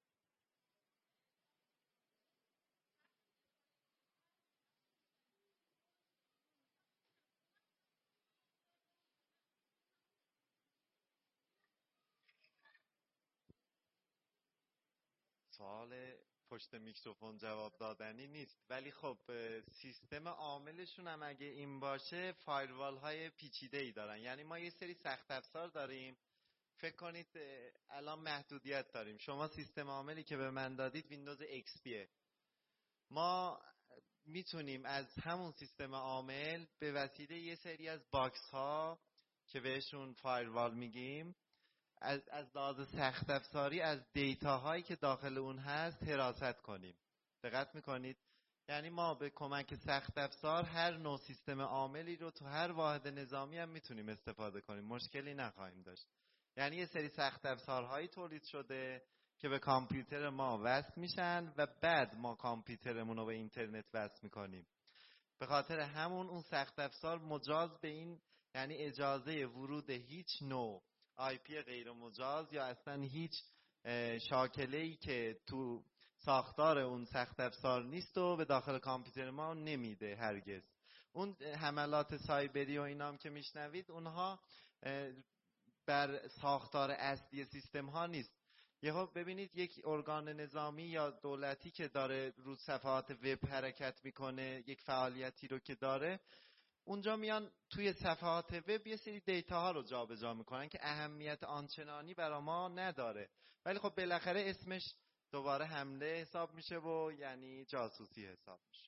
سوال پشت میکروفون جواب دادنی نیست، ولی خب سیستم عاملشون هم اگه این باشه فایروال های پیچیده ای دارن. یعنی ما یه سری سخت افزار داریم، فکر کنید الان محدودیت داریم. شما سیستم عاملی که به من دادید ویندوز ایکس پیه، ما میتونیم از همون سیستم عامل به وسیله یه سری از باکس ها که بهشون فایروال میگیم از از لحاظ سخت افزاری از دیتا هایی که داخل اون هست حراست کنیم. دقت میکنید؟ یعنی ما به کمک سخت افزار هر نوع سیستم عاملی رو تو هر واحد نظامی هم میتونیم استفاده کنیم، مشکلی نخواهیم داشت. یعنی یه سری سخت افزارهایی تولید شده که به کامپیوتر ما وصل میشن و بعد ما کامپیوترمون رو به اینترنت وصل میکنیم. به خاطر همون اون سخت افزار مجاز به این، یعنی اجازه ورود هیچ نوع آی پی غیر مجاز یا اصلا هیچ شاکله‌ای که تو ساختار اون سخت افزار نیست و به داخل کامپیوتر ما نمیده هرگز. اون حملات سایبری و اینام که میشنوید اونها بر ساختار اصلی سیستم ها نیست. یهو ببینید یک ارگان نظامی یا دولتی که داره رو صفحات وب حرکت میکنه، یک فعالیتی رو که داره، اونجا میان توی صفحات وب یه سری دیتا ها رو جابجا میکنن که اهمیت آنچنانی برای ما نداره، ولی خب بالاخره اسمش دوباره حمله حساب میشه و یعنی جاسوسی حساب میشه.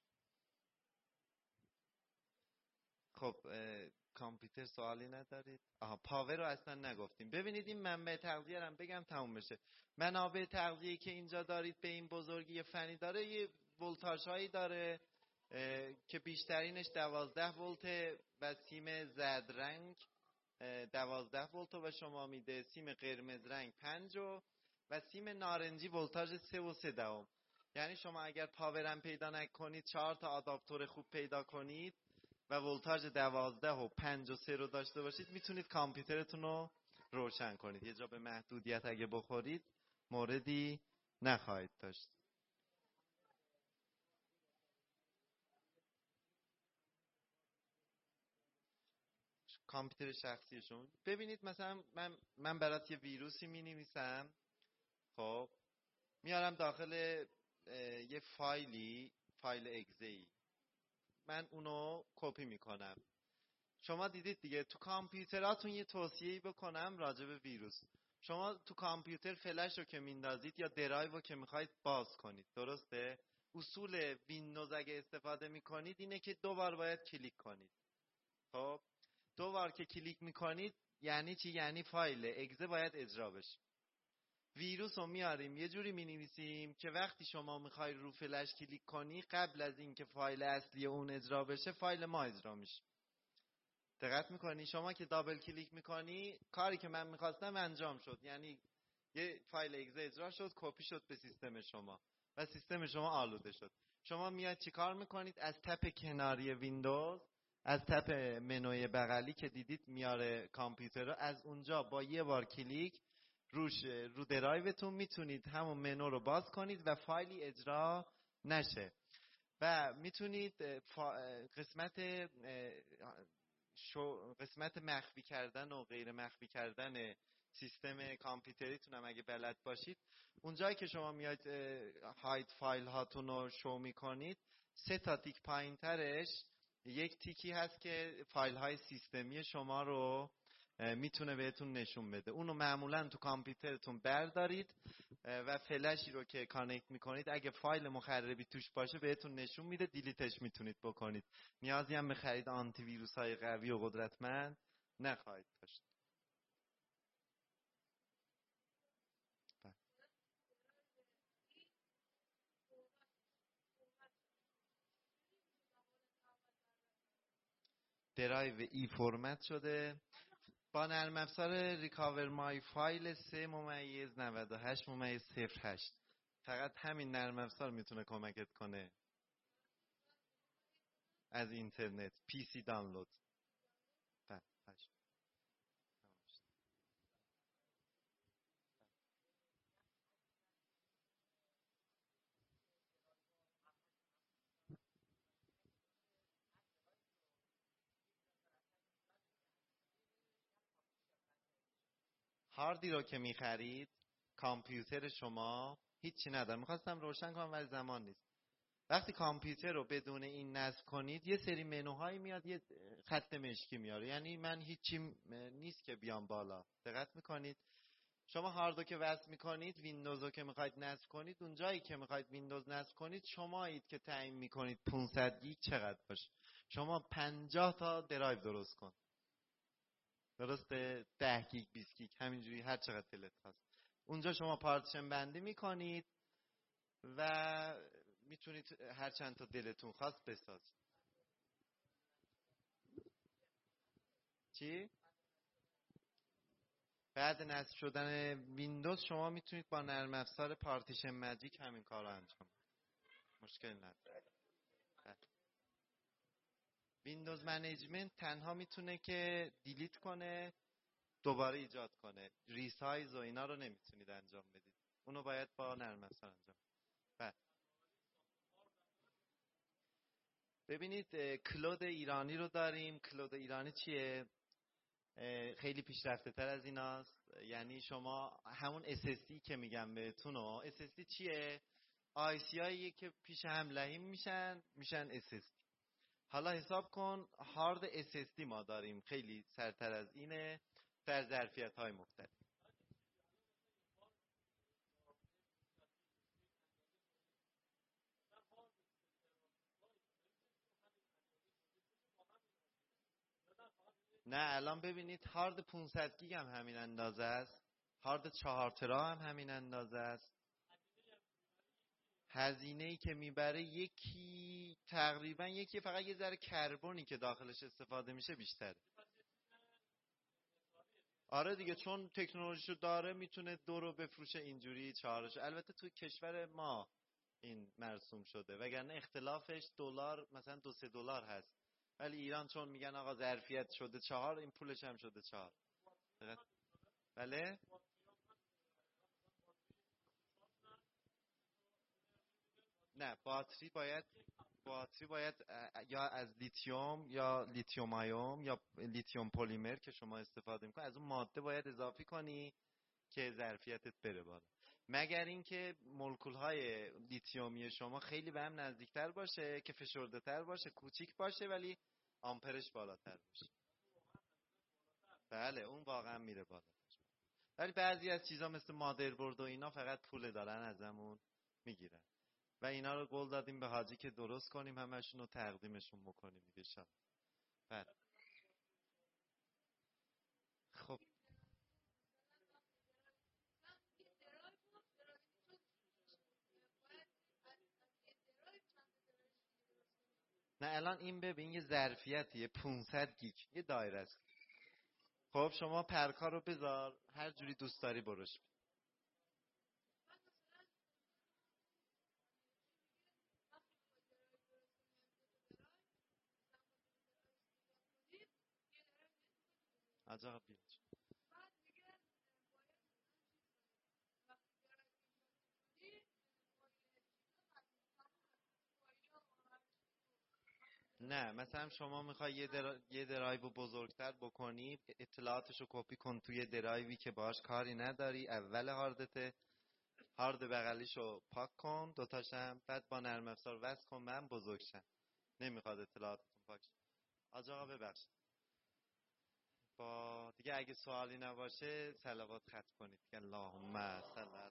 خب کامپیوتر سوالی ندارید؟ آها، پاور رو اصلا نگفتیم. ببینید این منبع تغذیه رو هم بگم تموم بشه. منابع تغذیه‌ای که اینجا دارید به این بزرگی فنی داره، یه ولتاژ هایی داره که بیشترینش دوازده ولت و سیم زرد رنگ دوازده ولت و شما میده، سیم قرمز رنگ پنج و و سیم نارنجی ولتاژ سه و سه دهم. یعنی شما اگر پاورم پیدا نکنید، چهار تا آداپتور خوب پیدا کنید و ولتاژ دوازده و پنج و سه رو داشته باشید، میتونید کامپیوترتون رو روشن کنید. یه جا به محدودیت اگه بخورید موردی نخواهید داشت. کامپیوتر شخصیشون ببینید، مثلا من من برات یه ویروسی می نویسم، خب میارم داخل یه فایلی، فایل اگزی، من اونو کپی میکنم. شما دیدید دیگه تو کامپیوتراتون یه توصیه‌ای بکنم راجع به ویروس. شما تو کامپیوتر فلش رو که میندازید یا درایو رو که میخواید باز کنید، درسته؟ اصول ویندوز اگه استفاده میکنید اینه که دو بار باید کلیک کنید. خب دو بار که کلیک میکنید یعنی چی؟ یعنی فایل اگزه باید اجرا بشه. ویروس رو میاریم یه جوری مینویسیم که وقتی شما میخوای رو فلش کلیک کنی، قبل از اینکه فایل اصلی اون اجرا بشه فایل ما اجرا میشه. دقت میکنی؟ شما که دابل کلیک میکنی، کاری که من میخواستم انجام شد، یعنی یه فایل اگزه اجرا شد، کپی شد به سیستم شما و سیستم شما آلوده شد. شما میاد چی کار میکنید؟ از تپ کناری ویندوز، از تپ منوی بغلی که دیدید میاره کامپیوتر رو، از اونجا با یه بار کلیک روش رو درایوتون میتونید همون منو رو باز کنید و فایلی اجرا نشه. و میتونید قسمت شو قسمت مخفی کردن و غیر مخفی کردن سیستم کامپیوتریتون هم اگه بلد باشید، اونجایی که شما میاد هاید فایل هاتون رو شو میکنید، سه تا تیک پایین ترش یک تیکی هست که فایل های سیستمی شما رو میتونه بهتون نشون بده. اونو معمولا تو کامپیوترتون بردارید و فلشی رو که کانکت میکنید اگه فایل مخربی توش باشه بهتون نشون میده، دیلیتش میتونید بکنید. نیازی هم به خرید آنتی ویروس های قوی و قدرتمند نخواهید داشت. درایو ای فرمت شده با نرم افزار ریکاور مای فایل سه ممیز نود و هشت ممیز صفر هشت. فقط همین نرم افزار میتونه کمکت کنه از اینترنت پی سی دانلود. هاردی رو که میخرید، کامپیوتر شما هیچی نداره. میخواستم روشن کنم ولی زمان نیست. وقتی کامپیوتر رو بدون این نصب کنید، یه سری منوهایی میاد، یه خط مشکی میاره، یعنی من هیچی نیست که بیام بالا. دقت میکنید؟ شما هاردو که وصل میکنید، ویندوز رو که میخواید نصب کنید، اونجایی که میخواید ویندوز نصب کنید شمایید که تعیین میکنید پانصد گیگ چقدر باشه. شما پنجاه تا درایو درست کن، درسته؟ ده گیگ، بیست گیگ، همینجوری هر چقدر دلت خواست. اونجا شما پارتیشن بندی میکنید و میتونید هر چند تا دلتون خواست بسازید. چی؟ بعد نصب شدن ویندوز شما میتونید با نرم افزار پارتیشن ماجیک همین کار رو انجام بدید. مشکل نداره. ویندوز منیجمنت تنها میتونه که دیلیت کنه، دوباره ایجاد کنه. ریسایز و اینا رو نمیتونید انجام بدید. اونو باید با نرم افزار انجام بدید. بعد ببینید کلود ایرانی رو داریم. کلود ایرانی چیه؟ خیلی پیشرفته تر از ایناست. یعنی شما همون اس اس دی که میگم بهتون، اس اس دی چیه؟ آی سی هایی که پیش هم لحیم میشن میشن اس اس دی. حالا حساب کن هارد اس اس دی ما داریم، خیلی سرتر از اینه در ظرفیت های مختلف. نه الان ببینید هارد پانصد گیگ هم همین اندازه است، هارد چهار ترا هم همین اندازه است. هزینه ای که میبره یکی تقریبا یکی فقط یه ذره کربنی که داخلش استفاده میشه بیشتره. آره دیگه، چون تکنولوژیشو داره میتونه دو رو بفروشه اینجوری چهارشو. البته تو کشور ما این مرسوم شده، وگرنه اختلافش دلار مثلا دو سه دلار هست، ولی ایران چون میگن آقا ظرفیت شده چهار، این پولش هم شده چهار. بله نه، باتری باید باتری باید یا از لیتیوم یا لیتیوم آیون یا لیتیوم پلیمر که شما استفاده میکنی، از اون ماده باید اضافی کنی که ظرفیتت بره بالا. مگر اینکه مولکول های لیتیومی شما خیلی به هم نزدیکتر باشه که فشرده تر باشه، کوچیک باشه ولی آمپرش بالاتر باشه. بله اون واقعا میره بالا. ولی بعضی از چیزا مثل مادربرد و اینا فقط پول دارن ازمون میگیرن و اینا رو قول دادیم به حاجی که درست کنیم همشون رو تقدیمشون بکنیم دیگه شب. بله خب نه الان این ببین یه ظرفیتیه پانصد گیگ یه دایره است. خب شما پرکار رو بذار هر جوری دوست داری بروش. عجب بیاد. نه مثلا شما میخوای یه, در... یه درایو بزرگتر بکنی، اطلاعاتشو کپی کن توی درایوی که باهاش کاری نداری، اول هاردته، هارد بغلیشو پاک کن دوتاشم، بعد با نرم افزار وصل کن من بزرگشم. نمیخواد اطلاعاتتون پاک شه. آج آقا ببخشید. با دیگه اگه سوالی نباشه صلوات ختم کنید که اللهم صل